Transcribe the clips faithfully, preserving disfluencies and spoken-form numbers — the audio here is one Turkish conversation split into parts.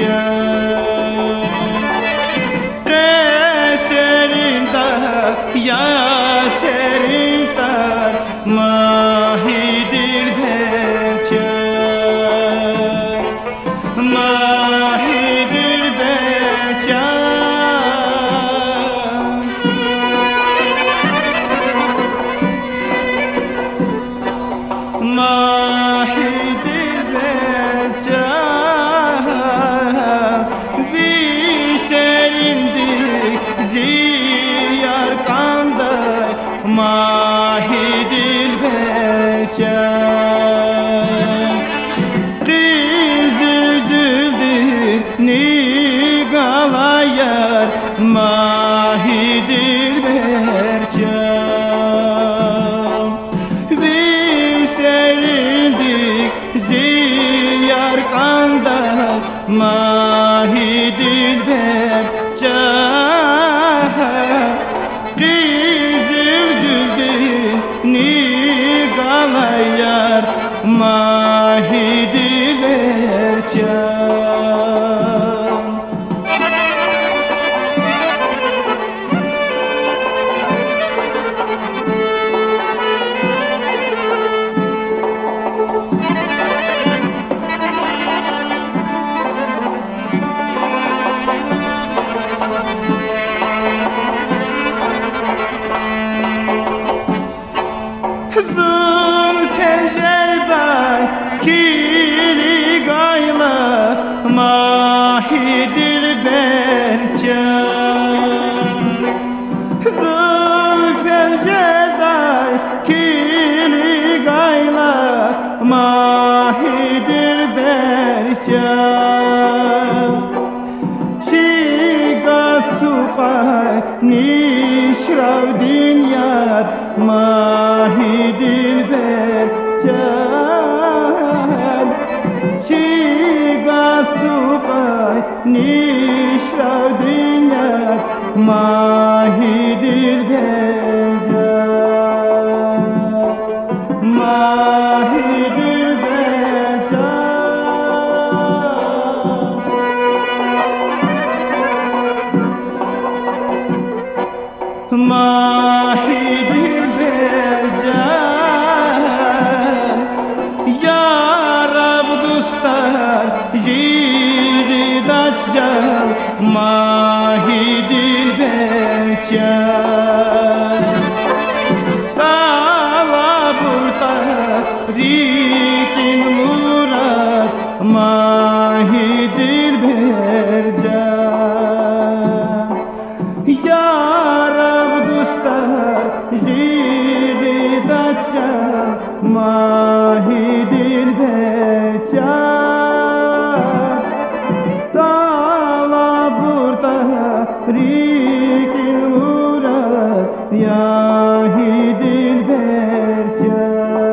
Keserinda ya serinda mahidir beça mahidir beça mahidir beça mahidir beça Kızıldıldı nigalayar mahidir beça Biz serindik ziyar kanda mahidir beça nigalayar mahidir beça Kili gayla mahidir beça Zülferzedar kili gayla mahidir beça Şigat supay nişrav dinyar mahidir beça nişrav dinyar mahidir beca mahidir beca mahidir beca ya Rab dostlar mahidir beça Tala burta rikin murat mahidir beca Ya Rab dostlar jiridaça mahidir beça Rikin uğrat yahidir beça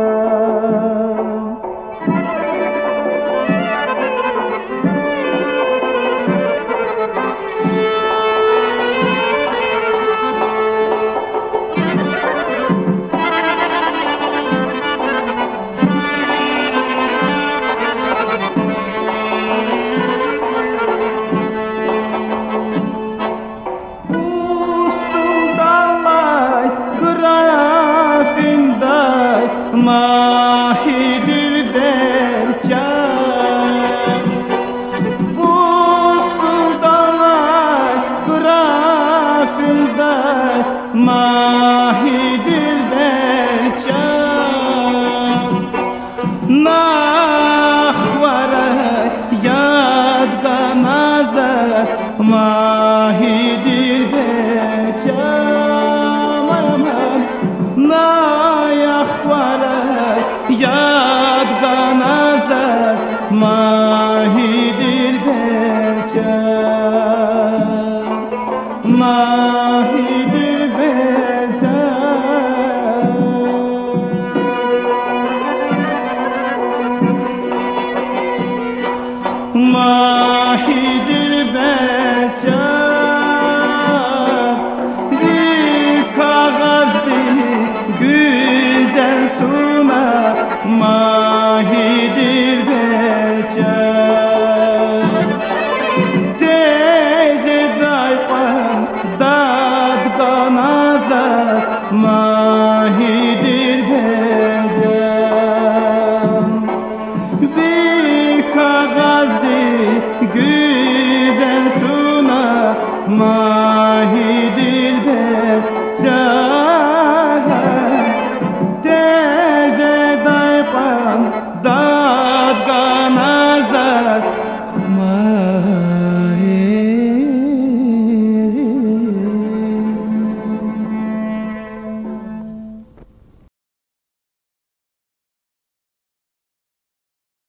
mahidir beça Buzkuldalar grafında mahidir beça Nahvara yadga nazar mahidir beça yadga nazar mahidir beça mahidir beça mahidir beça güzel sunama